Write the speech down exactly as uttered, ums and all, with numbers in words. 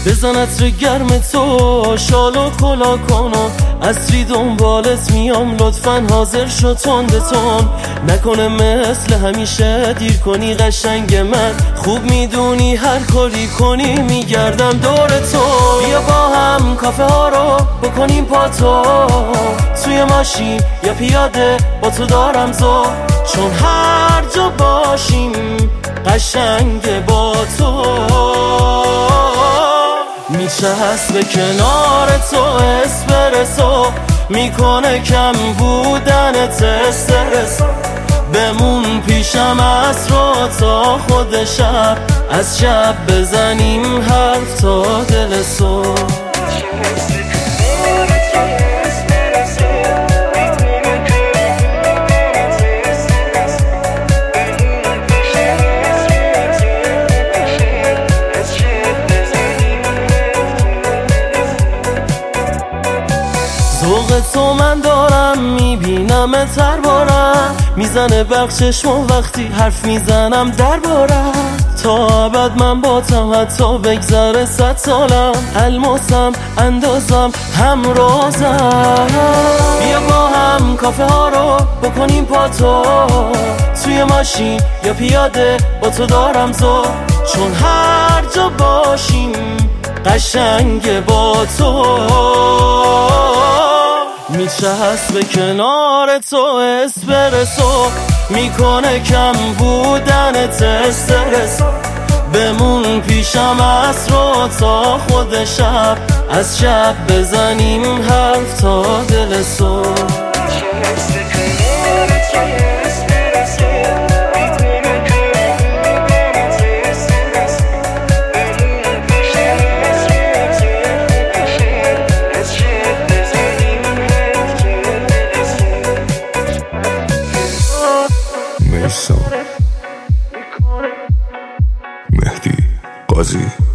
بزن عطر گرم تو، شال و کلا کن و عصری دنبالت میام، لطفا حاضر شو تند تند، نکنه مثل همیشه دیر کنی قشنگ من، خوب میدونی هر کاری کنی میگردم دور تو. بیا با هم کافه ها رو بکنیم پاتو، توی ماشین یا پیاده با تو دارم زو، چون هر جا باشیم قشنگ با تو. میچسبه کنار تو اسپرسو، میکنه کم بودنت استرس، بمون پیشم از رو تا خود شب، از شب بزنیم حرف تا دل صبح. ذوق تو من دارم، میبینم تر بارم، میزنه بخشش و وقتی حرف میزنم دربارم، تا ابد من باتم حتی بگذره صد سالم، الماسم اندازم همرازم. بیا با هم کافه ها رو بکنیم پاتو، توی ماشین یا پیاده با تو دارم زو، چون هر جا باشیم قشنگ با تو. میچسبه کنار تو اسپرسو، میکنه کم بودنت استرس، بمون پیشم از رو تا خود شب، از شب بزنیم حرف تا دل صبح. مهدی قاضی